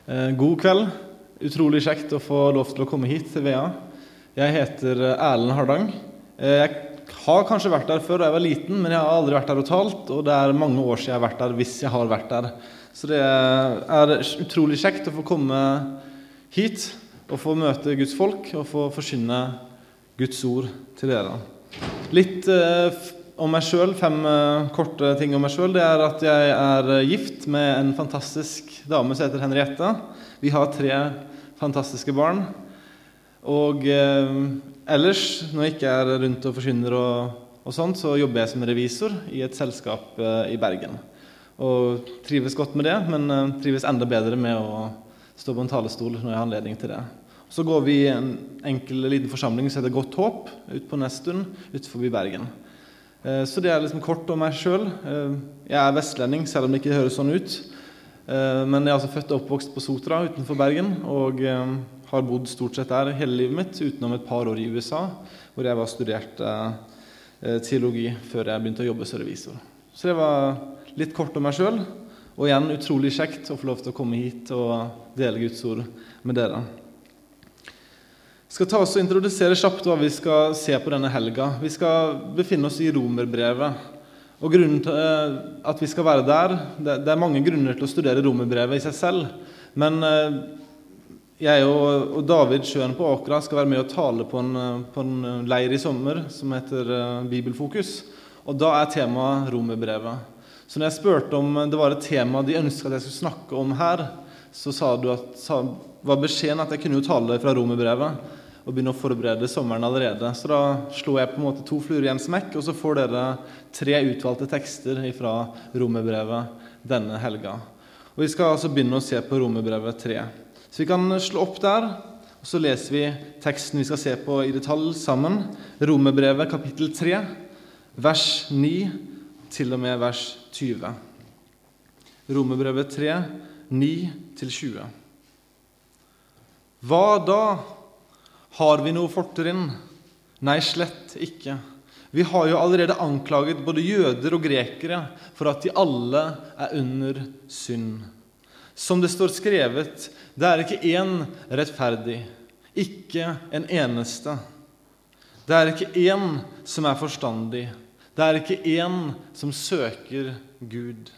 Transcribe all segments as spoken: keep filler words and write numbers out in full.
Eh, God kveld. Utrolig kjekt å få lov til å komme hit til V A. Jeg heter Erlend Hardang. Eh, Jeg har kanskje vært der før da jeg var liten, men jeg har aldri vært der og talt, og det er mange år siden jeg har vært der, hvis jeg har vært der. Så det er utrolig kjekt å få komme hit og få møte Guds folk og få forkynne Guds ord til dere. Litt eh, om meg selv, fem eh, korte ting om meg selv. Det er at jeg er gift med en fantastisk dame som heter Henriette. Vi har tre fantastiske barn. Og eh, ellers, når jeg ikke er rundt og forkynner og, og sånt, så jobber jeg som revisor i et selskap eh, i Bergen. Og trives godt med det, men eh, trives enda bedre med å stå på en talestol når jeg har anledning til det. Så går vi i en enkel liten forsamling som heter Godt Håp, ut på Nesttun, utenfor Bergen. Eh, så det er liksom kort om meg selv. Eh, jeg er vestlending, selv om det ikke høres sånn ut. Eh, men jeg er altså født og oppvokst på Sotra utenfor Bergen, og eh, har bodd stort sett der hele livet mitt, utenom et par år i U S A, hvor jeg var studert eh, teologi før jeg begynte å jobbe som revisor. Så det var litt kort om meg selv, og igjen utrolig kjekt å få lov til å komme hit og dele Guds ord med dere. Jeg skal ta oss og introdusere kjapt hva vi skal se på denne helga. Vi skal befinne oss i Romerbrevet, og grunnen til at vi skal være der, det er mange grunner til å studere Romerbrevet i seg selv, men jeg og David Sjøen på Åkra skal være med og tale på en, på en leir i sommer som heter Bibelfokus, og da er temaet Romerbrevet. Så når jeg spurte om det var et tema de ønsket at jeg skulle snakke om her, så sa du at, sa, var beskjeden at jeg kunne jo tale fra Romerbrevet og begynne å forberede sommeren allerede. Så da slo jeg på en måte to fluer i en smekk, og så får dere tre utvalgte tekster fra Romerbrevet denne helga. Og vi skal altså begynne å se på Romerbrevet tre. Så vi kan slå opp der, og så leser vi teksten vi skal se på i detalj sammen. Romerbrevet kapittel tre, vers ni til og med vers tjue. Romerbrevet tre, ni til tjue. Hva da? Har vi noe fortrinn? Nei, slett ikke. Vi har jo allerede anklaget både jøder og grekere for at de alle er under synd. Som det står skrevet, det er ikke en rettferdig, ikke en eneste. Det er ikke en som er forstandig. Det er ikke en som søker Gud.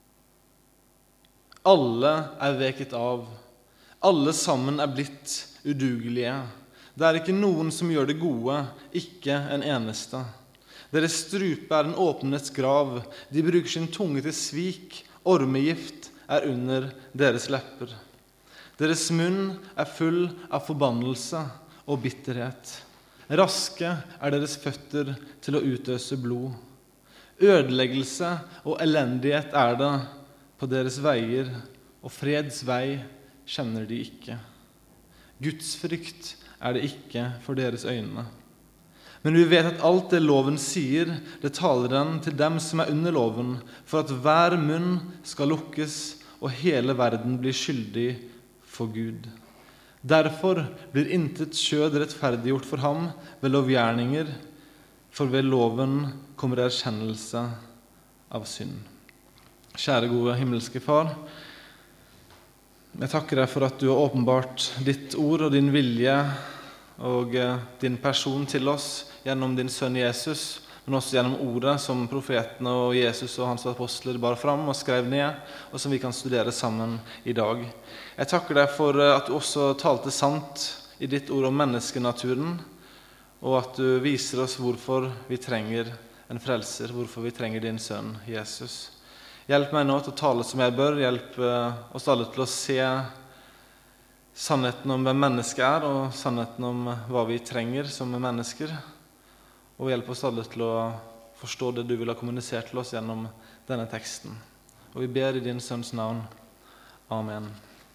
Alle er veket av. Alle sammen er blitt udugelige. Det er ikke noen som gjør det gode, ikke en eneste. Deres strupe er en åpnet grav. De bruker sin tunge til svik. Ormegift er under deres lepper. Deres munn er full av forbannelse og bitterhet. Raske er deres føtter til å utøse blod. Ødeleggelse og elendighet er det på deres veier, og freds vei kjenner de ikke. Guds frykt er det ikke for deres øyne. Men vi vet at alt det loven sier, det taler den til dem som er under loven, for at hver munn skal lukkes, og hele verden blir skyldig for Gud. Derfor blir intet kjød rettferdiggjort for ham ved lovgjerninger, for ved loven kommer erkjennelse av synd. Kjære gode himmelske Far, jeg takker deg for at du har åpenbart ditt ord og din vilje og din person til oss gjennom din sønn Jesus, men også gjennom ordet som profetene og Jesus og hans apostler bar fram og skrev ned, og som vi kan studere sammen i dag. Jeg takker deg for at du også talte sant i ditt ord om menneskenaturen, og at du viser oss hvorfor vi trenger en frelser, hvorfor vi trenger din sønn Jesus. Hjelp meg nå til å tale som jeg bør, hjelp oss alle til å se sannheten om hvem mennesket er, og sannheten om hva vi trenger som mennesker, og hjelp oss alle til å forstå det du vil ha kommunisert til oss gjennom denne teksten. Og vi ber i din sønns navn. Amen.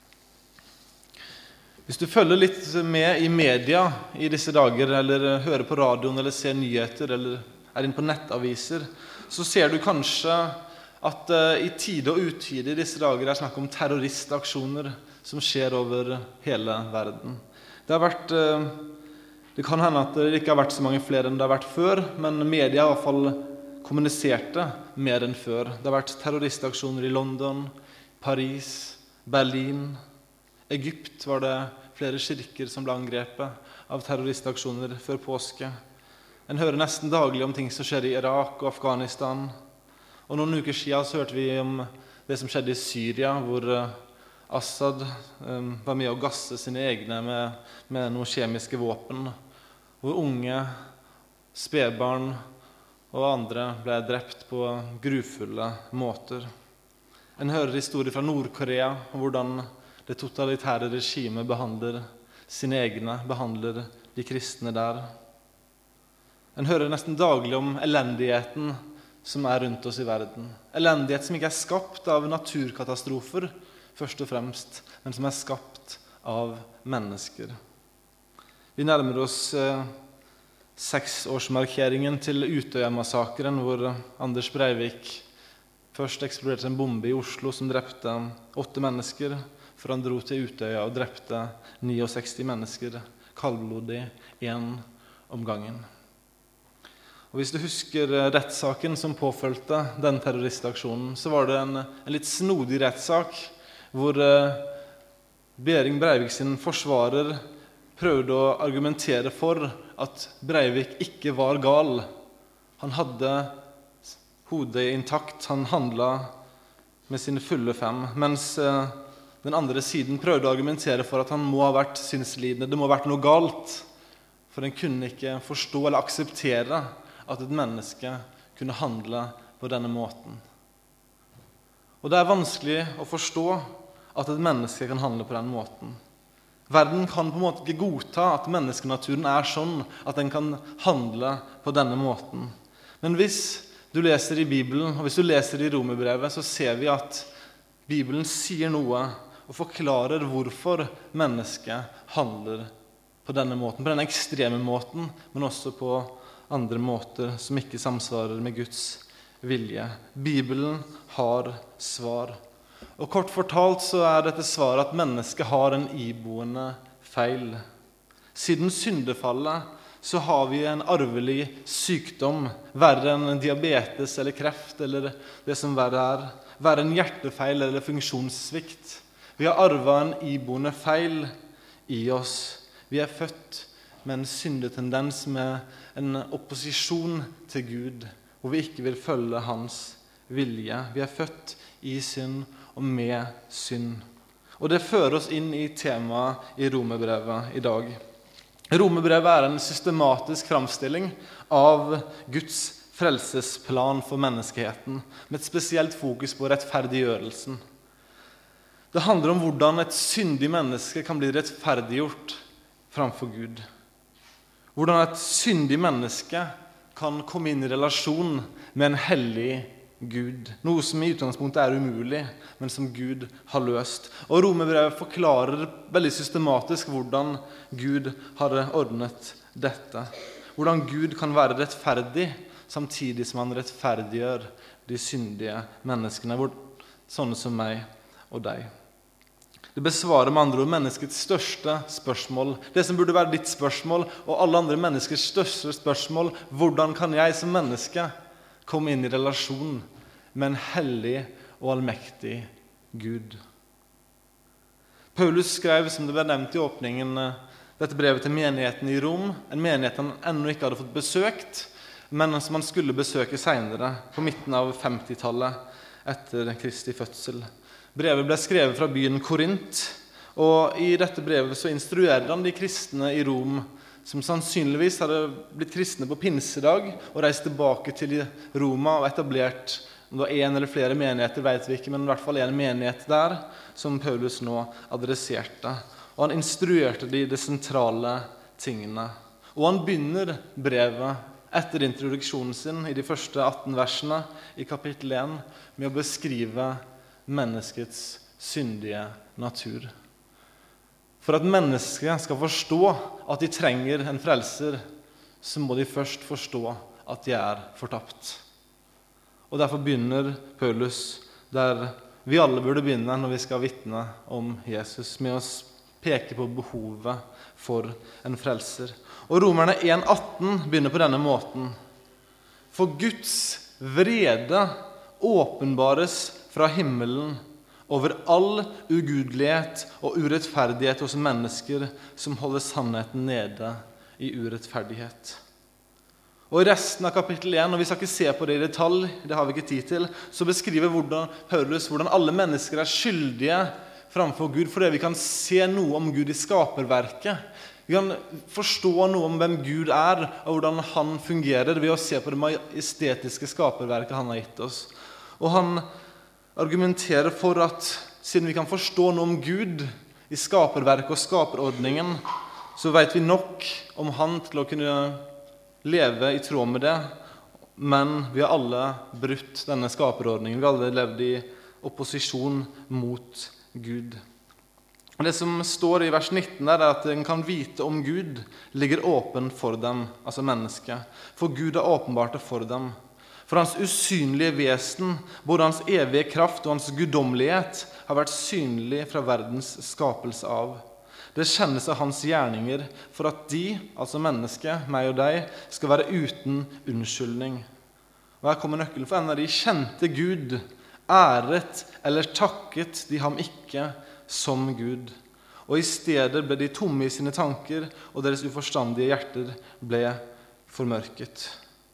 Hvis du følger litt med i media i disse dager, eller hører på radioen, eller ser nyheter, eller er inne på nettaviser, så ser du kanskje at uh, i tide og utide i disse dager er snakk om terroristaksjoner som skjer over hele verden. Det har vært, uh, det kan hende at det ikke har vært så mange flere enn det har vært før, men media har i hvert fall kommunisert det mer enn før. Det har vært terroristaksjoner i London, Paris, Berlin, Egypt var det flere kirker som ble angrepet av terroristaksjoner før påske. En hører nesten daglig om ting som skjer i Irak og Afghanistan. Og noen uker siden så hørte vi om det som skjedde i Syria, hvor Assad um, var med å gasse sine egne med, med noen kjemiske våpen. Hvor unge, spedbarn og andre ble drept på grufulle måter. En hører historier fra Nord-Korea om hvordan det totalitære regimet behandler sine egne, behandler de kristne der. En hører nesten daglig om elendigheten som er rundt oss i verden. Elendighet som ikke er skapt av naturkatastrofer, først og fremst, men som er skapt av mennesker. Vi nærmer oss eh, seksårsmarkeringen til Utøya-massakren, hvor Anders Breivik først eksploderte en bombe i Oslo som drepte åtte mennesker, for han dro til Utøya og drepte sekstifem mennesker, kaldblodig, én om gangen. Og hvis du husker rettssaken som påfølgte den terroristaksjonen, så var det en, en litt snodig rettssak, hvor eh, Behring Breivik sin forsvarer prøvde å argumentere for at Breivik ikke var gal. Han hadde hodet intakt, han handlet med sine fulle fem, mens eh, den andre siden prøvde å argumentere for at han må ha vært synslidende, det må ha vært noe galt, for en kunne ikke forstå eller akseptere at et menneske kunne handle på denne måten. Og det er vanskelig å forstå at et menneske kan handle på den måten. Verden kan på en måte ikke godta at menneskenaturen er sånn at den kan handle på denne måten. Men hvis du leser i Bibelen, og hvis du leser i Romerbrevet, så ser vi at Bibelen sier noe og forklarer hvorfor mennesket handler på denne måten, på denne ekstreme måten, men også på andre måter som ikke samsvarer med Guds vilje. Bibelen har svar. Og kort fortalt så er dette svaret at mennesket har en iboende feil. Siden syndefallet så har vi en arvelig sykdom, verre enn diabetes eller kreft, eller det som verre er, verre enn hjertefeil eller funksjonssvikt. Vi har arvet en iboende feil i oss. Vi er født med en syndetendens, med en opposisjon til Gud, hvor vi ikke vil følge hans vilje. Vi er født i synd og med synd. Og det fører oss inn i temaet i Romerbrevet i dag. Romerbrevet er en systematisk framstilling av Guds frelsesplan for menneskeheten, med et spesielt fokus på rettferdiggjørelsen. Det handler om hvordan et syndig menneske kan bli rettferdiggjort framfor Gud. Hvordan et syndig menneske kan komme inn i relasjon med en hellig Gud. Noe som i utgangspunktet er umulig, men som Gud har løst. Og Romerbrevet forklarer veldig systematisk hvordan Gud har ordnet dette. Hvordan Gud kan være rettferdig, samtidig som han rettferdiggjør de syndige menneskene, sånne som meg og deg. Det besvarer med andre ord menneskets største spørsmål. Det som burde være ditt spørsmål, og alle andre menneskers største spørsmål: hvordan kan jeg som menneske komme inn i relasjon med en hellig og allmektig Gud? Paulus skrev, som det ble nevnt i åpningen, dette brevet til menigheten i Rom, en menighet han ennå ikke hadde fått besøkt, men som han skulle besøke senere, på midten av femtitallet etter Kristi fødsel. Brevet ble skrevet fra byen Korint, og i dette brevet så instruerer han de kristne i Rom, som sannsynligvis hadde blitt kristne på pinsedag, og reist tilbake til Roma og etablert, om det var en eller flere menigheter, vet vi ikke, men i hvert fall en menighet der, som Paulus nå adresserte. Og han instruerte de de sentrale tingene. Og han begynner brevet etter introduksjonen sin i de første atten versene i kapittel én med å beskrive menneskets syndige natur. For at mennesket skal forstå at de trenger en frelser, så må de først forstå at de er fortapt. Og derfor begynner Paulus der vi alle burde begynne når vi skal vitne om Jesus, med å peke på behovet for en frelser. Og Romerne én atten begynner på denne måten: For Guds vrede åpenbares fra himmelen over all ugudelighet og urettferdighet hos mennesker som holder sannheten nede i urettferdighet. Og i resten av kapittel én, og vi skal ikke se på det i detalj, det har vi ikke tid til, så beskriver hvordan, Paulus hvordan alle mennesker er skyldige framfor Gud, fordi vi kan se noe om Gud i skaperverket. Vi kan forstå noe om hvem Gud er, og hvordan han fungerer ved å se på det majestetiske skaperverket han har gitt oss. Og han argumenterer for at siden vi kan forstå noe om Gud i skaperverket og skaperordningen, så vet vi nok om han til å kunne leve i tråd med det, men vi har alle brutt denne skaperordningen. Vi har alle levd i opposisjon mot Gud. Og det som står i vers nitten der, er at en kan vite om Gud ligger åpen for dem, altså mennesket. For Gud er åpenbart for dem. For hans usynlige vesen, både hans evige kraft og hans guddommelighet, har vært synlig fra verdens skapelse av. Det kjennes av hans gjerninger, for at de, altså mennesket, meg og deg, skal være uten unnskyldning. Og her kommer nøkkelen, for en av de kjente Gud, æret eller takket de ham ikke som Gud. Og i stedet ble de tomme i sine tanker, og deres uforstandige hjerter ble formørket.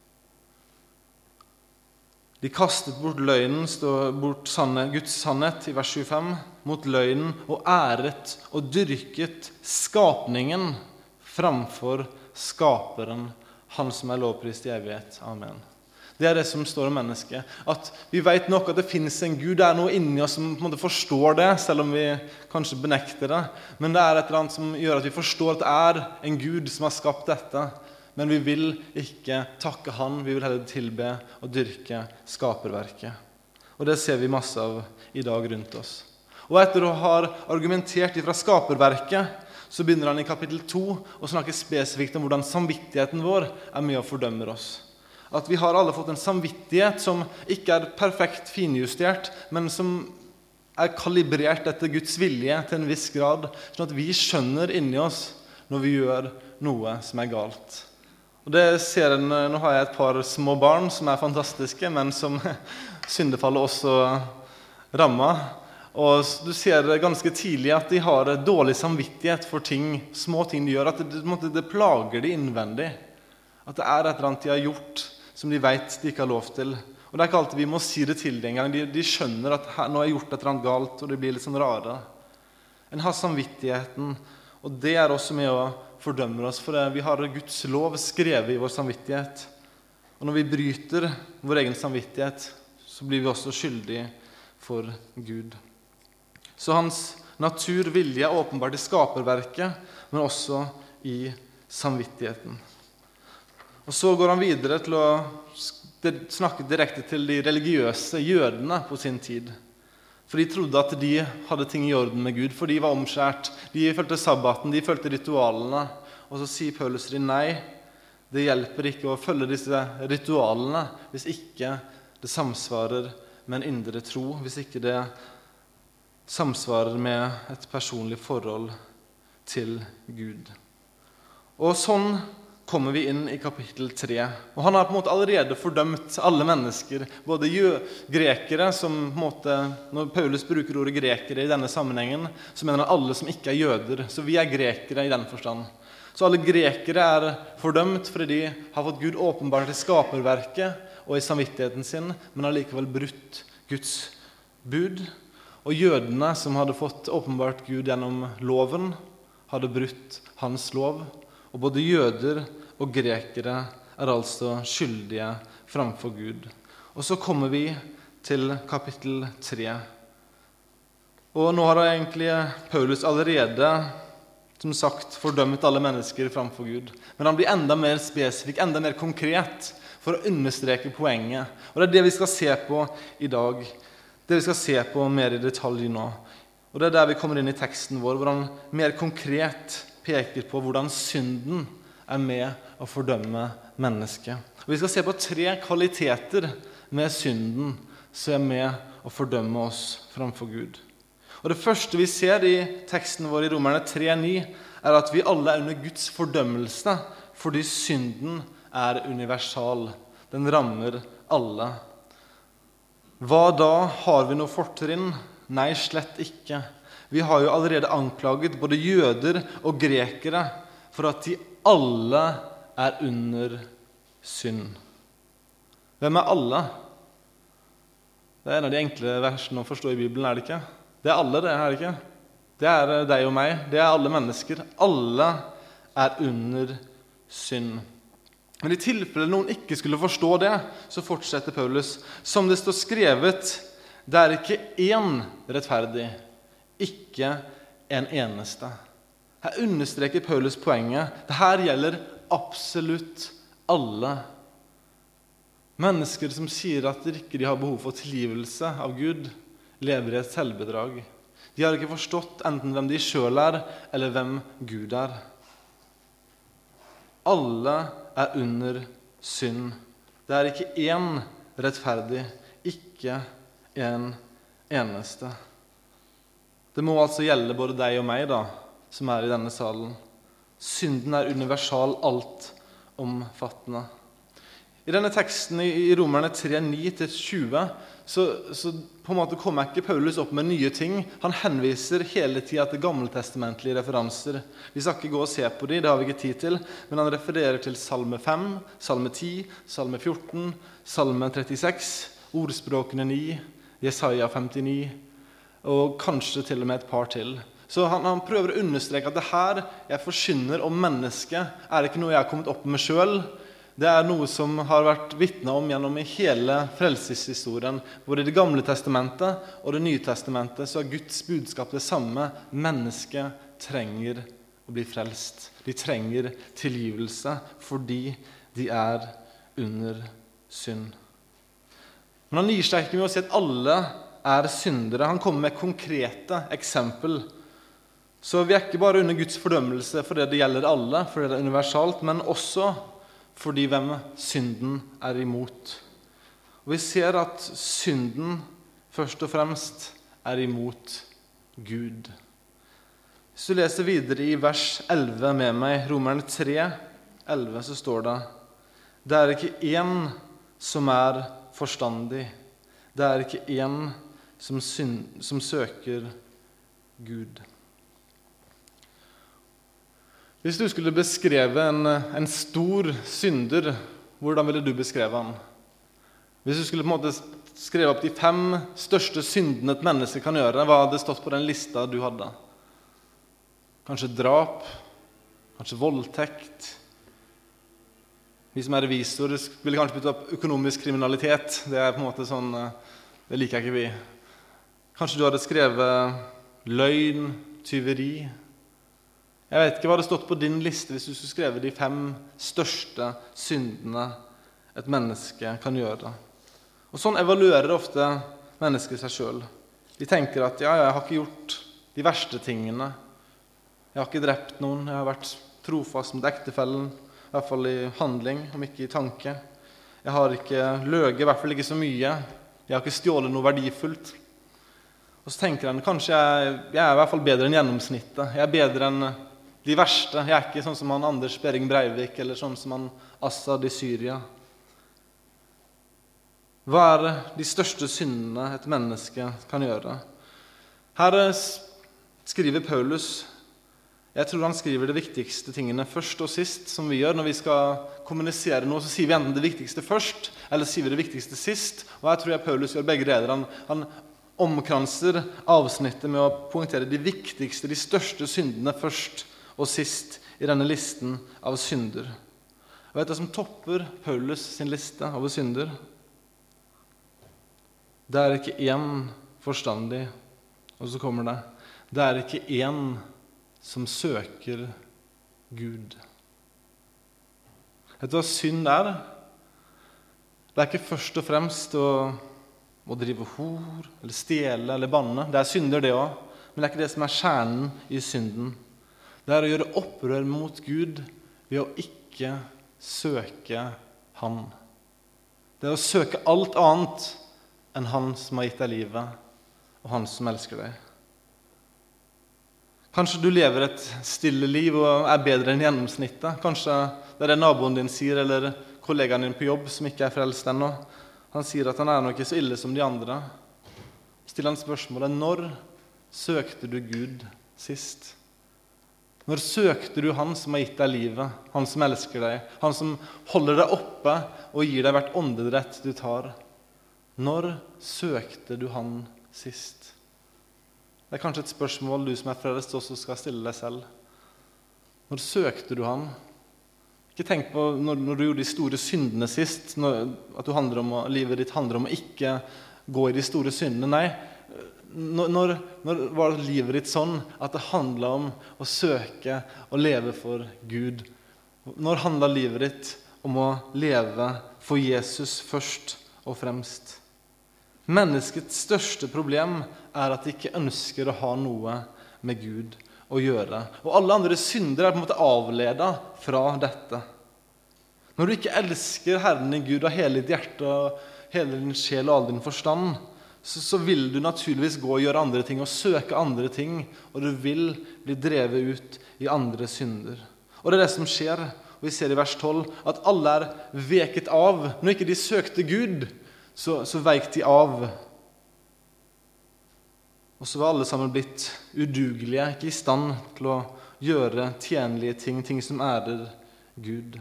De kastet bort løgnen, står bort sanne, Guds sannhet i vers tjuefem, mot løgnen og æret og dyrket skapningen framfor skaperen, han som er lovprist i evighet. Amen. Det er det som står om mennesket. At vi vet nok at det finnes en Gud, det er noe inni oss som på en måte forstår det, selv om vi kanskje benekter det. Men det er et eller annet som gjør at vi forstår at det er en Gud som har skapt dette. Men vi vil ikke takke han, vi vil heller tilbe og dyrke skaperverket. Og det ser vi masse av i dag rundt oss. Og etter å ha argumentert fra skaperverket, så begynner han i kapittel to å snakke spesifikt om hvordan samvittigheten vår er med og fordømmer oss. At vi har alle fått en samvittighet som ikke er perfekt finjustert, men som er kalibrert etter Guds vilje til en viss grad, sånn at vi skjønner inni oss når vi gjør noe som er galt. Og det ser en, nå har jeg et par små barn som er fantastiske, men som syndefallet også rammer. Og du ser ganske tidlig at de har dårlig samvittighet for ting, små ting de gjør, at det, det plager de innvendig. At det er et eller annet de har gjort som de vet de ikke har lov til. Og det er ikke alltid vi må si det til dem en gang. De, de skjønner at her, nå har jeg gjort et eller annet galt, og det blir litt sånn rare. En har samvittigheten, og det er også med å fordømmer oss, for vi har Guds lov skrevet i vår samvittighet. Og når vi bryter vår egen samvittighet, så blir vi også skyldige for Gud. Så hans natur, vilje er åpenbart i skaperverket, men også i samvittigheten. Og så går han videre til å snakke direkte til de religiøse jødene på sin tid. For de trodde at de hadde ting i orden med Gud, for de var omskjært. De følte sabbaten, de følte ritualene. Og så sier Paulus til dem, nei, det hjelper ikke å følge disse ritualene hvis ikke det samsvarer med en indre tro, hvis ikke det samsvarer med et personlig forhold til Gud. Og sånn kommer vi inn i kapittel tre. Og han har på en måte allerede fordømt alle mennesker, både grekere, som på en måte, når Paulus bruker ordet grekere i denne sammenhengen, så mener han alle som ikke er jøder. Så vi er grekere i den forstand. Så alle grekere er fordømt fordi de har fått Gud åpenbart i skaperverket og i samvittigheten sin, men har likevel brutt Guds bud. Og jødene som hadde fått åpenbart Gud gjennom loven, hadde brutt hans lov. Og både jøder og grekere er altså skyldige framfor Gud. Og så kommer vi til kapittel tre. Og nå har egentlig Paulus allerede, som sagt, fordømt alle mennesker framfor Gud. Men han blir enda mer spesifikk, enda mer konkret, for å understreke poenget. Og det er det vi skal se på i dag. Det vi skal se på mer i detalj nå. Og det er der vi kommer inn i teksten vår, hvor han mer konkret peker på hvordan synden er med å fordømme mennesket. Og vi skal se på tre kvaliteter med synden som er med å fordømme oss framfor Gud. Og det første vi ser i teksten vår i Romerne tre ni er at vi alle er under Guds fordømmelse fordi synden er universal. Den rammer alle. Hva da? Har vi noe fortrinn? Nei, slett ikke. Vi har jo allerede anklaget både jøder og grekere for at de alle er under synd. Hvem er alle? Det er en av de enkle versene å forstå i Bibelen, er det ikke? Det er alle det, er det ikke? Det er deg og meg, det er alle mennesker. Alle er under synd. Men i tilfelle noen ikke skulle forstå det, så fortsetter Paulus. Som det står skrevet, det er ikke én rettferdig, ikke en eneste. Her understreker Paulus poenget. Dette gjelder absolutt alle. Mennesker som sier at de ikke har behov for tilgivelse av Gud, lever i et selvbedrag. De har ikke forstått enten hvem de selv er, eller hvem Gud er. Alle er under synd. Det er ikke én rettferdig, ikke en eneste. Det må altså gjelde både deg og meg, da, som er i denne salen. Synden er universal, altomfattende. I denne teksten i Romerne tre, ni til tjue, så, så på en måte kommer ikke Paulus opp med nye ting. Han henviser hele tiden til gammeltestamentlige referanser. Vi skal ikke gå og se på dem, det har vi ikke tid til, men han refererer til salme fem, salme ti, salme fjorten, salme trettiseks, ordspråkene ni, Jesaja femtini, og kanskje til og med et par til. Så han, han prøver å understreke at det her jeg forkynner om mennesket, er ikke noe jeg har kommet opp med selv. Det er noe som har vært vitnet om gjennom i hele frelseshistorien. Både i Det gamle testamentet og Det nye testamentet så er Guds budskap det samme. Mennesket trenger å bli frelst. De trenger tilgivelse fordi de er under synd. Men han gir seg ikke med å si at alle er syndere. Han kommer med konkrete eksempel. Så vi er ikke bare under Guds fordømmelse fordi det gjelder alle, fordi det er universalt, men også fordi hvem synden er imot. Og vi ser at synden først og fremst er imot Gud. Hvis du leser videre i vers elleve med meg, Romerne tre, elleve, så står det: Det er ikke én som er forstandig. Det er ikke én som, synd, som søker Gud. Hvis du skulle beskreve en, en stor synder, hvordan ville du beskreve han? Hvis du skulle på en måte skrive opp de fem største syndene et menneske kan gjøre, hva hadde stått på den lista du hadde? Kanskje drap, kanskje voldtekt. Vi som er revisor ville kanskje bytte opp økonomisk kriminalitet. Det er på en måte sånn, det liker ikke vi. Kanskje du hadde skrevet løgn, tyveri. Jeg vet ikke hva det stått på din liste hvis du skulle skrive de fem største syndene et menneske kan gjøre. Og sånn evaluerer ofte mennesker seg selv. De tenker at ja, jeg har ikke gjort de verste tingene. Jeg har ikke drept noen, jeg har vært trofast mot ektefellen, i hvert fall i handling, om ikke i tanke. Jeg har ikke løget, i hvert fall ikke så mye. Jeg har ikke stjålet noe verdifullt. Og så tenker han, kanskje jeg, jeg er i hvert fall bedre enn gjennomsnittet. Jeg er bedre enn de verste. Jeg er ikke sånn som han Anders Behring Breivik, eller sånn som han Assad i Syria. Hva er de største syndene et menneske kan gjøre? Her skriver Paulus, jeg tror han skriver de viktigste tingene først og sist, som vi gjør. Når vi skal kommunisere noe, så sier vi enten det viktigste først, eller sier vi det viktigste sist. Og jeg tror jeg Paulus gjør begge deler. Han, han omkranser avsnittet med å poengtere de viktigste, de største syndene først og sist i denne listen av synder. Og vet du som topper Paulus sin liste over synder? Det er ikke én forstandig, og så kommer det, det er ikke én som søker Gud. Vet du hva synd er? Det er ikke først og fremst å, å drive hor, eller stjele, eller banne. Det er synder det også, men det er ikke det som er kjernen i synden. Det er å gjøre opprør mot Gud ved å ikke søke Han. Det er å søke alt annet enn Han som har gitt deg livet, og Han som elsker deg. Kanskje du lever et stille liv og er bedre enn gjennomsnittet. Kanskje det er det naboen din sier, eller kollegaen din på jobb som ikke er frelst ennå. Han sier at han er nok ikke så ille som de andre. stiller han spørsmålet: når søkte du Gud sist? Når søkte du han som har gitt deg livet, han som elsker deg, han som holder deg oppe og gir deg hvert åndedrett du tar? Når søkte du han sist? Det er kanskje et spørsmål du som er frelst også skal stille deg selv. Når søkte du han? Ikke tenk på når, når du gjorde de store syndene sist, når, at du handler om å, livet ditt handler om å ikke gå i de store syndene. Nei, når, når, når var livet ditt sånn at det handlet om å søke og leve for Gud? Når handlet livet ditt om å leve for Jesus først og fremst? Menneskets største problem er at de ikke ønsker å ha noe med Gud å gjøre. Og alle andre synder er på en måte avledet fra dette. Når du ikke elsker Herren din Gud av hele ditt hjerte, og hele din sjel og all din forstand, så, så vil du naturligvis gå og gjøre andre ting og søke andre ting, og du vil bli drevet ut i andre synder. Og det er det som skjer. Og vi ser i vers tolv at alle er veket av. Når ikke de søkte Gud, så, så veik de av. Og så var alle sammen blitt udugelige, ikke i stand til å gjøre tjenlige ting, ting som ærer Gud.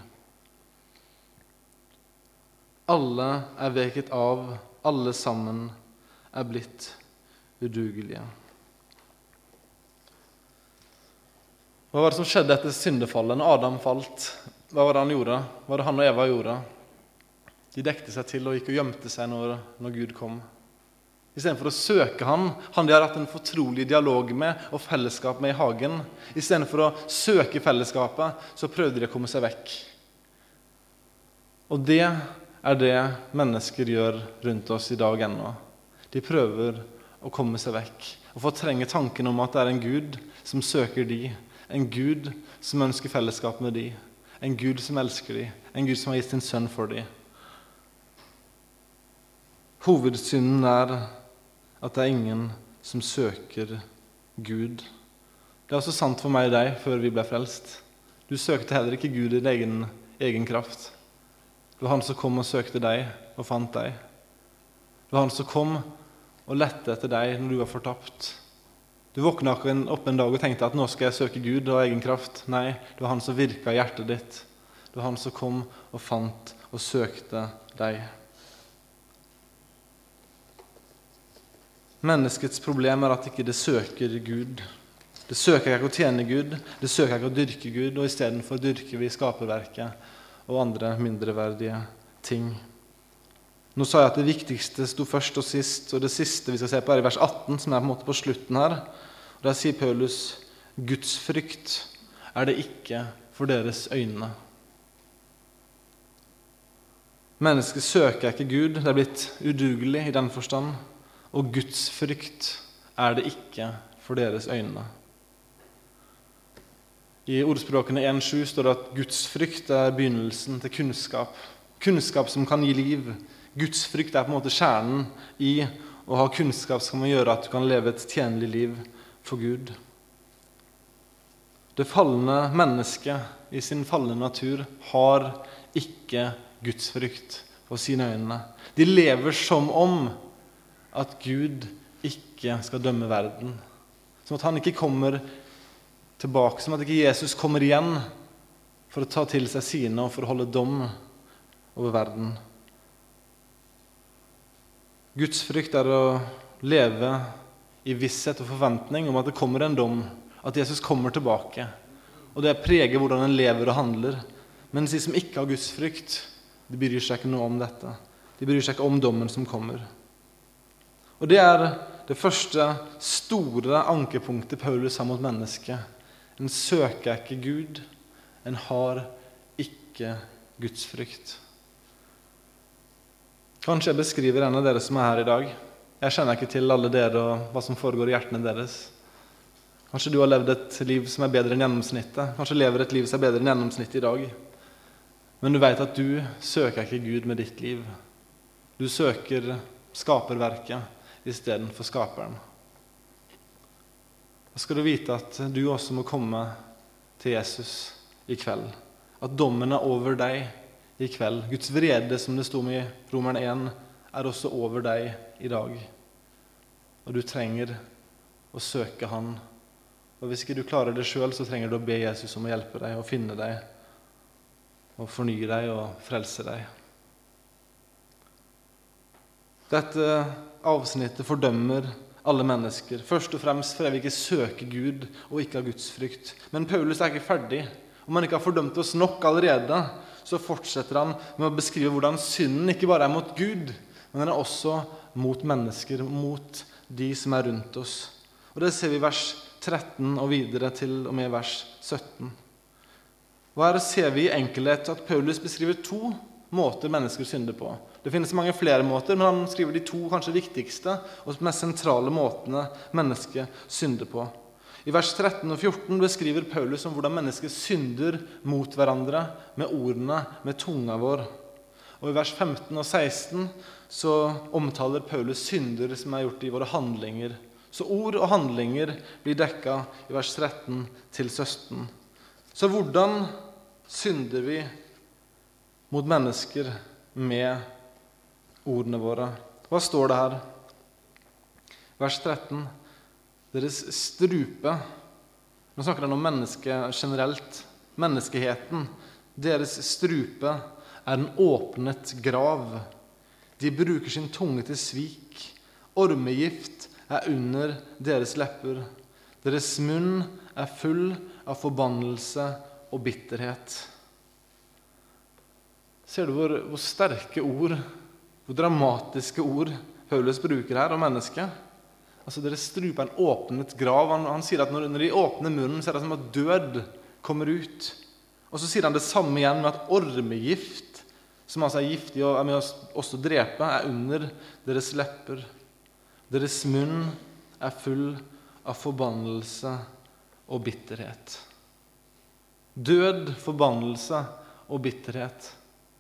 Alle er veket av, alle sammen er blitt udugelige. Hva var det som skjedde etter syndefallet? Når Adam falt, hva var det han gjorde? Hva var det han og Eva gjorde? De dekte seg til og gikk og gjemte seg når, når Gud kom. I stedet for å søke han, han de har hatt en fortrolig dialog med og fellesskap med i hagen. I stedet for å søke fellesskapet, så prøvde de å komme seg vekk. Og det er det mennesker gjør rundt oss i dag ennå. De prøver å komme seg vekk og fortrenge tanken om at det er en Gud som søker de, en Gud som ønsker fellesskap med de, en Gud som elsker de, en Gud som har gitt sin sønn for de. Hovedsynden er at det er ingen som søker Gud. Det er også sant for meg og deg før vi ble frelst. Du søkte heller ikke Gud i din egen, egen kraft. Det var han som kom og søkte deg og fant deg. Det var han som kom og lette etter deg når du var fortapt. Du våkna opp en dag og tenkte at nå skal jeg søke Gud og egen kraft. Nei, det var han som virket i hjertet ditt. Det var han som kom og fant og søkte deg. Menneskets problem er at ikke det søker Gud. Det søker ikke å tjene Gud, det søker ikke å dyrke Gud, og i stedet for dyrker vi skaperverket og andre mindreverdige ting. Nå sa jeg at det viktigste sto først og sist, og det siste vi skal se på er i vers atten, som er på en måte på slutten her. Og der sier Paulus: Guds frykt er det ikke for deres øyne. Mennesket søker ikke Gud, det er blitt udugelig i den forstand. Og Guds frykt er det ikke for deres øyne. I ordspråkene en sju står det at Guds frykt er begynnelsen til kunnskap. Kunnskap som kan gi liv. Guds frykt er på en måte kjernen i å ha kunnskap som kan gjøre at du kan leve et tjenlig liv for Gud. Det fallende mennesket i sin fallende natur har ikke Guds frykt på sine øyne. De lever som om at Gud ikke skal dømme verden. Som at han ikke kommer tilbake, som at ikke Jesus kommer igjen for å ta til seg sine og for å holde dom over verden. Guds frykt er å leve i visshet og forventning om at det kommer en dom, at Jesus kommer tilbake. Og det preger hvordan en lever og handler. Mens de som ikke har Guds frykt, de bryr seg ikke noe om dette. De bryr seg ikke om dommen som kommer. Og det er det første store ankepunktet Paulus har mot mennesket. En søker ikke Gud, en har ikke Guds frykt. Kanskje jeg beskriver en av dere som er her i dag. Jeg kjenner ikke til alle dere og hva som foregår i hjertene deres. Kanskje du har levd et liv som er bedre enn gjennomsnittet. Kanskje lever et liv som er bedre enn gjennomsnittet i dag. Men du vet at du søker ikke Gud med ditt liv. Du søker skaperverket i stedet for skaperen. Da skal du vite at du også må komme til Jesus i kveld. At dommen er over deg i kveld. Guds vrede, som det sto med i Romerne en, er også over deg i dag. og du trenger å søke han. Og hvis ikke du klarer det selv, så trenger du å be Jesus om å hjelpe deg, og finne deg, og fornye deg, og frelse deg. Dette avsnittet fordømmer alle mennesker, først og fremst fordi vi ikke søker Gud og ikke har Guds frykt. Men Paulus er ikke ferdig. Om han ikke har fordømt oss nok allerede, så fortsetter han med å beskrive hvordan synden ikke bare er mot Gud, men den er også mot mennesker, mot de som er rundt oss. Og det ser vi i vers tretten og videre til og med vers sytten. Og her ser vi i enkelhet at Paulus beskriver to måter mennesker synder på. Det finnes mange flere måter, men han skriver de to kanskje viktigste og mest sentrale måtene mennesker synder på. I vers tretten og fjorten beskriver Paulus om hvordan mennesker synder mot hverandre med ordene, med tunga vår. Og i vers femten og seksten så omtaler Paulus synder som er gjort i våre handlinger. Så ord og handlinger blir dekket i vers tretten til sytten. Så hvordan synder vi mot mennesker med ordene våre? Hva står det her? Vers tretten. Deres strupe. Nå snakker han om mennesket generelt. Menneskeheten. Deres strupe er en åpnet grav. De bruker sin tunge til svik. Ormegift er under deres lepper. Deres munn er full av forbannelse og bitterhet. Ser du hvor, hvor sterke ord, hvor dramatiske ord Paulus bruker her om mennesket? Altså, deres strupe er en åpnet grav. Han, han sier at når, når de åpner munnen, så er det som at død kommer ut. Og så sier han det samme igjen med at ormegift, som altså er giftig og er med å også drepe, er under deres lepper. Deres munn er full av forbannelse og bitterhet. Død, forbannelse og bitterhet.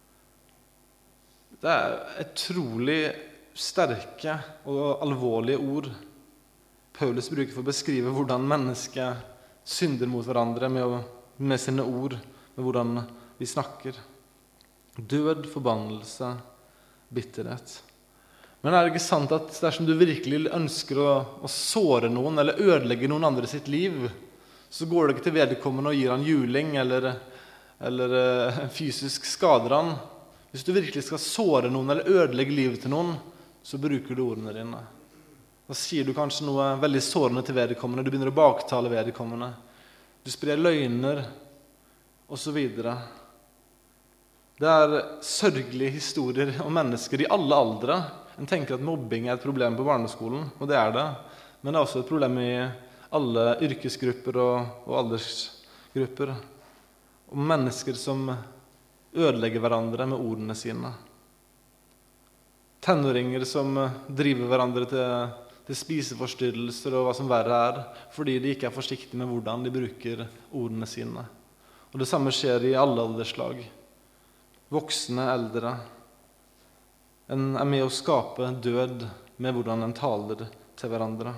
Det er utrolig sterke og alvorlige ord Paulus bruker for å beskrive hvordan mennesker synder mot hverandre med, å, med sine ord, med hvordan vi snakker. Død, forbannelse, bitterhet. Men er det ikke sant at dersom du virkelig ønsker å, å såre noen eller ødelegge noen andre sitt liv, så går det ikke til vedkommende og gir han juling eller, eller uh, fysisk skader han. Hvis du virkelig skal såre noen eller ødelegge livet til noen, så bruker du ordene dine. Da sier du kanskje noe veldig sårende til vedkommende, du begynner å baktale vedkommende, du sprer løgner, og så videre. Det er sørgelige historier om mennesker i alle aldre. En tenker at mobbing er et problem på barneskolen, og det er det. Men det er også et problem i alle yrkesgrupper og, og aldersgrupper. Om mennesker som ødelegger hverandre med ordene sine. Tenåringer som driver hverandre til, til spiseforstyrrelser og hva som verre er, fordi de ikke er forsiktige med hvordan de bruker ordene sine. Og det samme skjer i alle alderslag. Voksne, eldre. En er med å skape død med hvordan en taler til hverandre.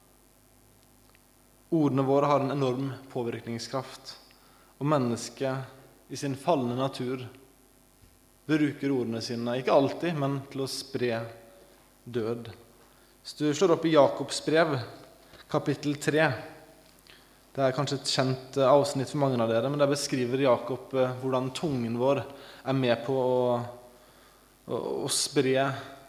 Ordene våre har en enorm påvirkningskraft, og mennesket i sin fallende natur bruker ordene sine, ikke alltid, men til å spre død. Hvis du slår opp i Jakobs brev, kapittel tre, det er kanskje et kjent avsnitt for mange av dere, men der beskriver Jakob hvordan tungen vår er med på å, å, å spre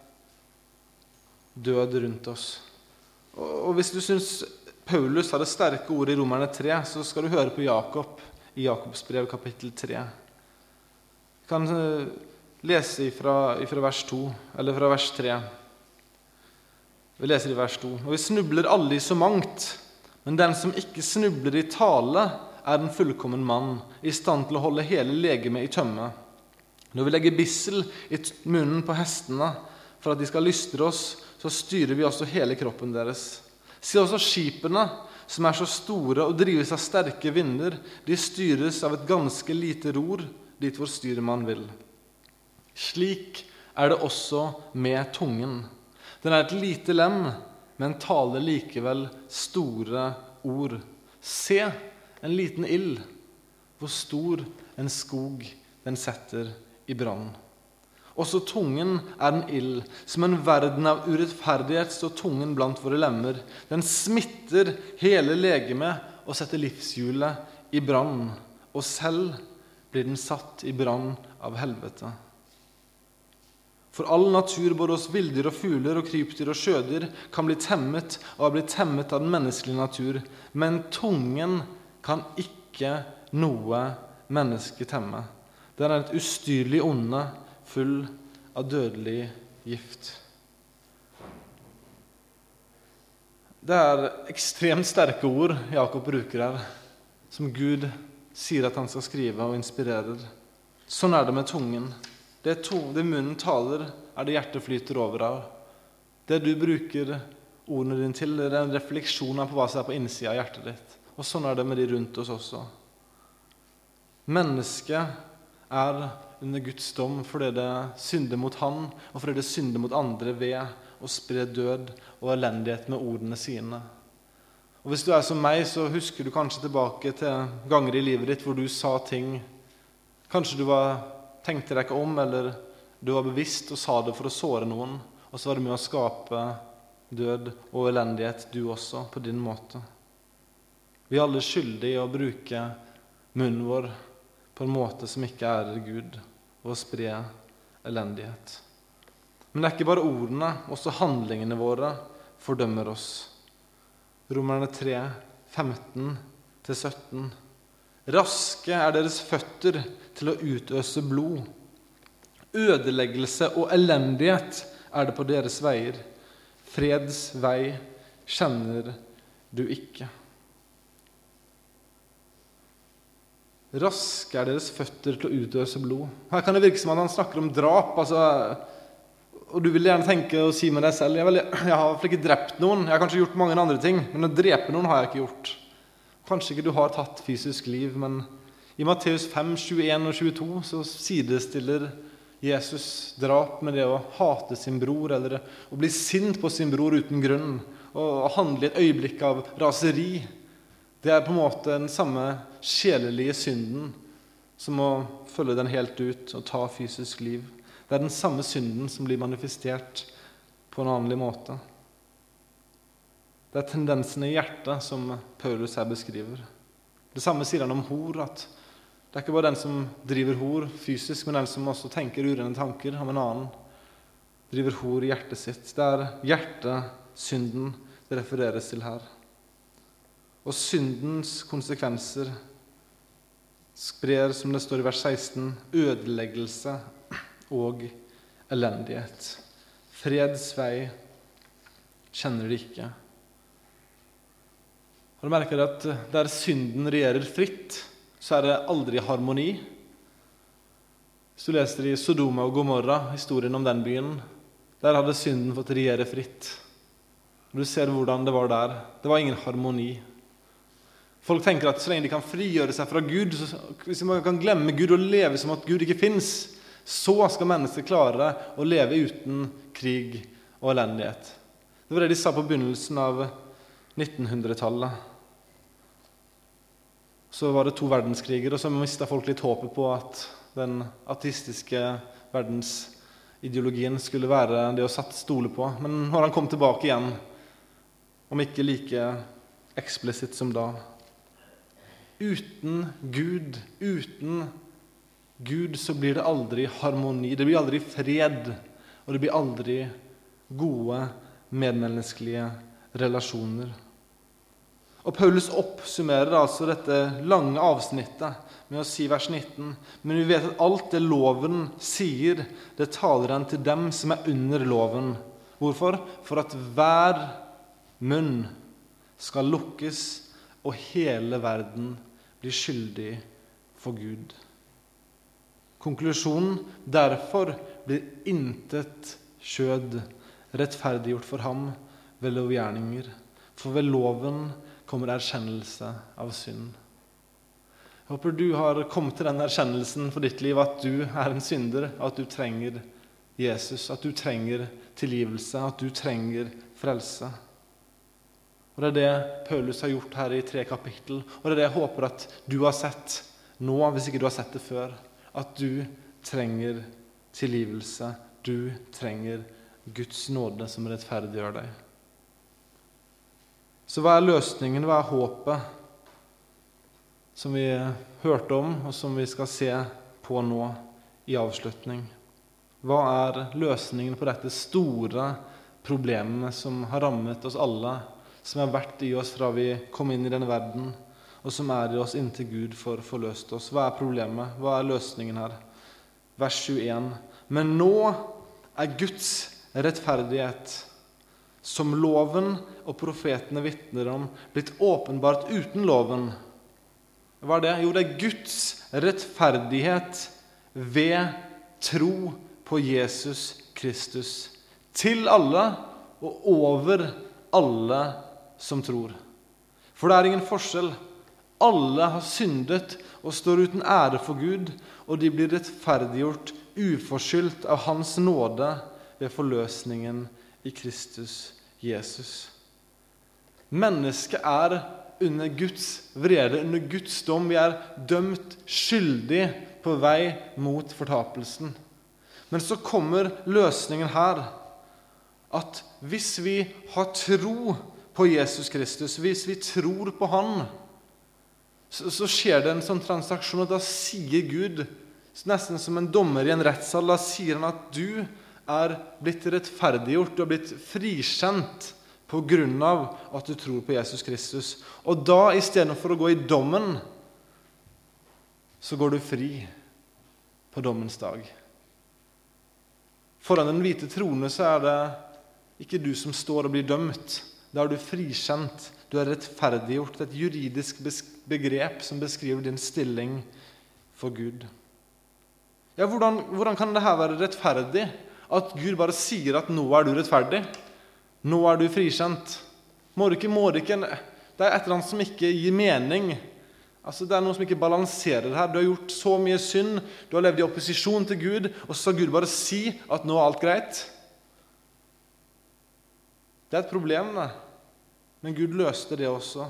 død rundt oss. Og, og hvis du synes Paulus hadde sterke ord i Romerne tre, så skal du høre på Jakob i Jakobs brev, kapittel tre. Vi kan lese ifra, ifra vers to, eller fra vers tre. Vi leser i vers to. Og vi snubler alle i så mangt, men den som ikke snubler i tale, er en fullkommen mann, i stand til å holde hele legemet i tømme. Når vi legger bissel i munnen på hestene, for at de skal lystre oss, så styrer vi også hele kroppen deres. Se også skipene, som er så store og drives av sterke vinder, de styres av et ganske lite ror, dit hvor styrmann vil. Slik er det også med tungen. Den er et lite lem, men taler likevel store ord. Se, en liten ild, hvor stor en skog den setter i brann. Også tungen er en ild. Som en verden av urettferdighet står tungen blant våre lemmer. Den smitter hele legemet og setter livshjulet i brann. Og selv blir den satt i brann av helvete. For all natur, både hos villdyr og fugler og krypdyr og sjødyr, kan bli temmet og har blitt temmet av den menneskelige natur. Men tungen kan ikke noe menneske temme. Den er et ustyrlig onde, full av dødelig gift. Det er ekstremt sterke ord Jakob bruker her, som Gud sier at han skal skrive og inspirerer. Sånn er det med tungen. Det, to, det munnen taler, er det hjertet flyter over av. Det du bruker ordene dine til, det er en refleksjon på hva som er på innsida av hjertet ditt. Og sånn er det med de rundt oss også. Mennesket er under Guds dom fordi det synder mot han, og fordi det synder mot andre ved å spre død og elendighet med ordene sine. Og hvis du er som meg, så husker du kanskje tilbake til ganger i livet ditt hvor du sa ting. Kanskje du var, tenkte deg ikke om, eller du var bevisst og sa det for å såre noen, og så var det med å skape død og elendighet du også, på din måte. Vi er alle skyldige i å bruke munnen vår på en måte som ikke ærer Gud, og å spre elendighet. Men det er ikke bare ordene, også handlingene våre fordømmer oss. Romerne tre, femten til sytten. Raske er deres føtter til å utøse blod. Ødeleggelse og elendighet er det på deres veier. Freds vei kjenner du ikke. Raske er deres føtter til å utøse blod. Her kan det virke som at han snakker om drap, altså, og du vil gjerne tenke og si med deg selv, jeg, vel, jeg har ikke drept noen, jeg har kanskje gjort mange andre ting, men å drepe noen har jeg ikke gjort. Kanskje ikke du har tatt fysisk liv, men i Matteus fem, tjueen og tjueto så sidestiller Jesus drap med det å hate sin bror, eller å bli sint på sin bror uten grunn, og handle i et øyeblikk av raseri. Det er på en måte den samme sjelelige synden som å følge den helt ut og ta fysisk liv. Det er den samme synden som blir manifestert på en annen måte. Det er tendensene i hjertet som Paulus her beskriver. Det samme sier han om hor, at det er ikke bare den som driver hor fysisk, men den som også tenker urene tanker om en annen, driver hor i hjertet sitt. Det er hjertesynden det refereres til her. Og syndens konsekvenser sprer, som det står i vers seksten, ødeleggelse og elendighet. Freds vei kjenner de ikke. Har du merket at der synden regjerer fritt, så er det aldri harmoni? Hvis du leser i Sodoma og Gomorra, historien om den byen, der hadde synden fått regjere fritt. Du ser hvordan det var der. Det var ingen harmoni. Folk tenker at så lenge de kan frigjøre seg fra Gud, så, hvis man kan glemme Gud og leve som at Gud ikke finnes, så skal mennesker klare å leve uten krig og elendighet. Det var det de sa på begynnelsen av nittenhundretallet. Så var det to verdenskriger, og så mistet folk litt håpet på at den ateistiske verdensideologien skulle være det å sette stole på. Men når han kom tilbake igjen, om ikke like eksplisitt som da, uten Gud, uten Gud så blir det aldri harmoni, det blir aldri fred, og det blir aldri gode medmenneskelige relasjoner. Og Paulus oppsummerer altså dette lange avsnittet med å si vers nitten, men vi vet at alt det loven sier, det taler han til dem som er under loven. Hvorfor? For at hver munn skal lukkes, og hele verden blir skyldig for Gud. Konklusjonen, derfor blir intet kjød rettferdiggjort for ham ved lovgjerninger, for ved loven kommer erkjennelse av synd. Jeg håper du har kommet til den erkjennelsen for ditt liv, at du er en synder, at du trenger Jesus, at du trenger tilgivelse, at du trenger frelse. Og det er det Paulus har gjort her i tre kapittel, og det er det jeg håper at du har sett nå, hvis ikke du har sett det før, at du trenger tilgivelse. Du trenger Guds nåde som rettferdiggjør deg. Så hva er løsningen, hva er håpet som vi hørte om, og som vi skal se på nå i avslutning? Hva er løsningen på dette store problemet som har rammet oss alle, som har vært i oss fra vi kom inn i denne verden, og som er i oss inntil Gud for forløst oss? Hva er problemet? Hva er løsningen her? Vers tjueen. Men nå er Guds rettferdighet, som loven og profetene vitner om, blitt åpenbart uten loven. Hva er det? Jo, det er Guds rettferdighet ved tro på Jesus Kristus, til alle og over alle som tror. For det er ingen forskjell. Alle har syndet og står uten ære for Gud, og de blir rettferdiggjort uforskyldt av hans nåde ved forløsningen i Kristus Jesus. Mennesket er under Guds vrede, under Guds dom. Vi er dømt skyldig på vei mot fortapelsen. Men så kommer løsningen her, at hvis vi har tro på Jesus Kristus, hvis vi tror på han, så, så skjer det en sånn transaksjon, og da sier Gud, nesten som en dommer i en rettssal, da sier han at du er blitt rettferdiggjort, du er blitt frikjent på grunn av at du tror på Jesus Kristus. Og da, i stedet for å gå i dommen, så går du fri på dommens dag. Foran den hvite trone så er det ikke du som står og blir dømt. Da er du frikjent, du er rettferdiggjort. Det er et juridisk begrep som beskriver din stilling for Gud. Ja, hvordan, hvordan kan dette være rettferdig? At Gud bare sier at nå er du rettferdig, nå er du frikjent. Må det ikke, må det ikke, det er et eller annet som ikke gir mening. Altså, det er noe som ikke balanserer her. Du har gjort så mye synd, du har levd i opposisjon til Gud, og så skal Gud bare si at nå er alt greit. Det er et problem, det. Men Gud løste det også.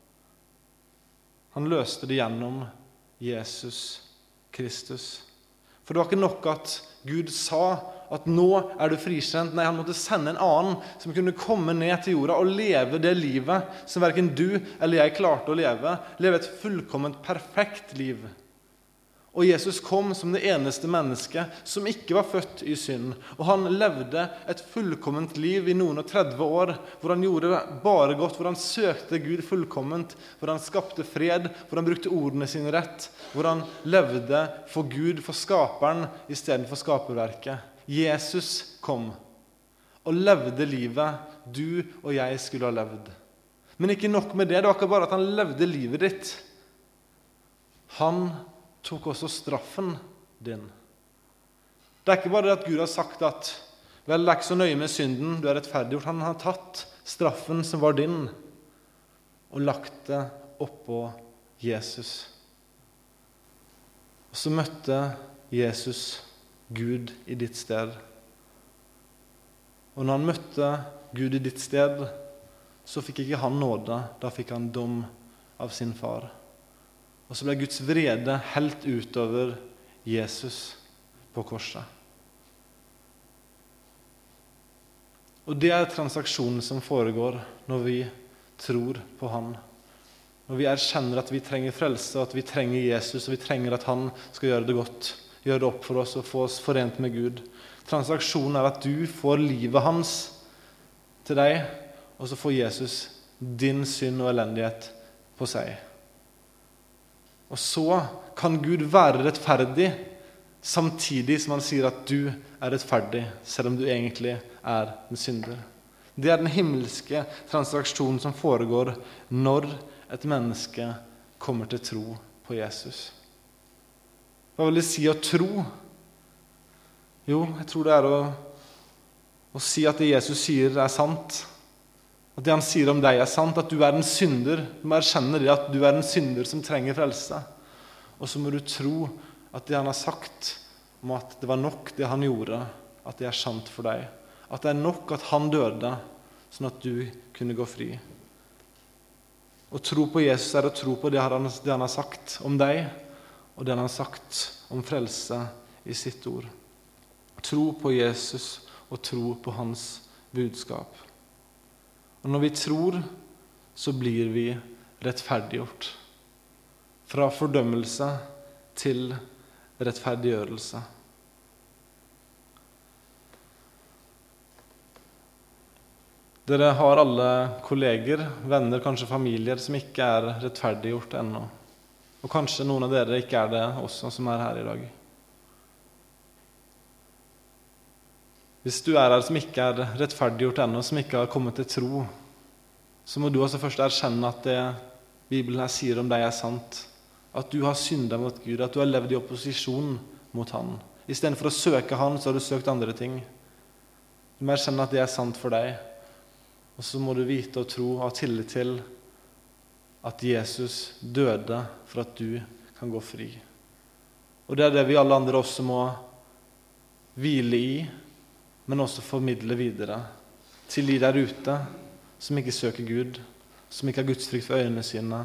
Han løste det gjennom Jesus Kristus. For det var ikke nok at Gud sa at nå er du frikjent. Nei, han måtte sende en annen som kunne komme ned til jorda og leve det livet som hverken du eller jeg klarte å leve. Leve et fullkomment perfekt liv. Og Jesus kom som det eneste mennesket som ikke var født i synd. Og han levde et fullkomment liv i noen og tredve år, hvor han gjorde bare godt, hvor han søkte Gud fullkomment, hvor han skapte fred, hvor han brukte ordene sine rett, hvor han levde for Gud, for skaperen, i stedet for skaperverket. Jesus kom og levde livet du og jeg skulle ha levd. Men ikke nok med det, det var ikke bare at han levde livet ditt. Han tok også straffen din. Det er ikke bare det at Gud har sagt at vel, det er ikke så nøye med synden, du er rettferdiggjort. Han har tatt straffen som var din og lagt det oppå Jesus. Og så møtte Jesus Gud i ditt sted. Og når han møtte Gud i ditt sted, så fikk ikke han nåde, da fikk han dom av sin far. Og så ble Guds vrede helt utover Jesus på korset. Og det er transaksjonen som foregår når vi tror på han. Når vi erkjenner at vi trenger frelse, at vi trenger Jesus, og vi trenger at han skal gjøre det godt, gjøre det opp for oss og få oss forent med Gud. Transaksjonen er at du får livet hans til deg, og så får Jesus din synd og elendighet på seg. Og så kan Gud være rettferdig, samtidig som han sier at du er rettferdig, selv om du egentlig er en synder. Det er den himmelske transaksjonen som foregår når et menneske kommer til tro på Jesus. Hva vil det si å tro? Jo, jeg tror det er å, å si at det Jesus sier er sant. At det han sier om deg er sant, at du er en synder. Du må erkjenne det at du er en synder som trenger frelse. Og så må du tro at det han har sagt om at det var nok det han gjorde, at det er sant for deg. At det er nok at han døde, sånn at du kunne gå fri. Å tro på Jesus er å tro på det han, det han har sagt om deg, og det han har sagt om frelse i sitt ord. Tro på Jesus og tro på hans budskap. Og når vi tror, så blir vi rettferdiggjort. Fra fordømmelse til rettferdiggjørelse. Dere har alle kolleger, venner, kanskje familier som ikke er rettferdiggjort ennå. Og kanskje noen av dere ikke er det også, som er her i dag. Hvis du er her som ikke er rettferdiggjort ennå, som ikke har kommet til tro, så må du også først erkjenne at det Bibelen her sier om deg er sant. At du har syndet mot Gud, at du har levd i opposisjon mot han. I stedet for å søke han, så har du søkt andre ting. Du må erkjenne at det er sant for deg. Og så må du vite og tro og ha tillit til at Jesus døde for at du kan gå fri. Og det er det vi alle andre også må hvile i, men også formidle videre til de der ute som ikke søker Gud, som ikke har Guds frykt for øynene sine.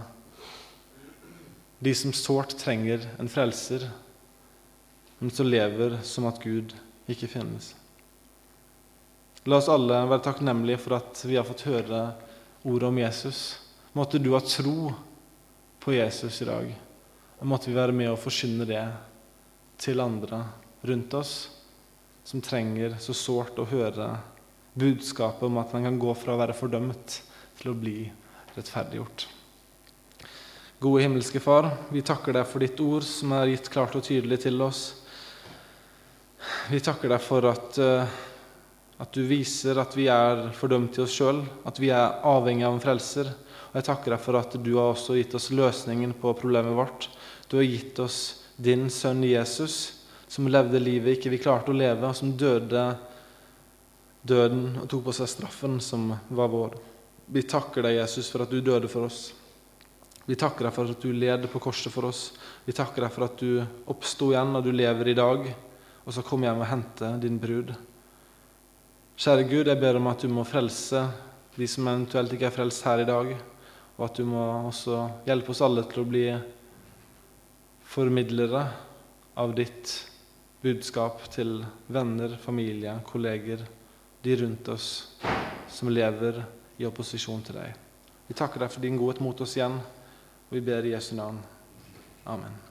De som sårt trenger en frelser, men som lever som at Gud ikke finnes. La oss alle være takknemlige for at vi har fått høre ordet om Jesus. Måtte du ha tro på Jesus i dag. Og måtte vi være med og forkynne det til andre rundt oss, som trenger så sårt å høre budskapet om at man kan gå fra å være fordømt til å bli rettferdiggjort. Gode himmelske Far, vi takker deg for ditt ord som er gitt klart og tydelig til oss. Vi takker deg for at At du viser at vi er fordømt til oss selv, at vi er avhengig av en frelser. Og jeg takker deg for at du har også gitt oss løsningen på problemet vårt. Du har gitt oss din sønn Jesus, som levde livet ikke vi klarte å leve, og som døde døden og tok på seg straffen som var vår. Vi takker deg, Jesus, for at du døde for oss. Vi takker deg for at du led på korset for oss. Vi takker deg for at du oppstod igjen, og du lever i dag, og så kom hjem og hente din brud. Kjære Gud, jeg ber om at du må frelse de som eventuelt ikke er frelst her i dag, og at du må også hjelpe oss alle til å bli formidlere av ditt budskap til venner, familie, kolleger, de rundt oss som lever i opposisjon til deg. Vi takker deg for din godhet mot oss igjen, og vi ber i Jesu navn. Amen.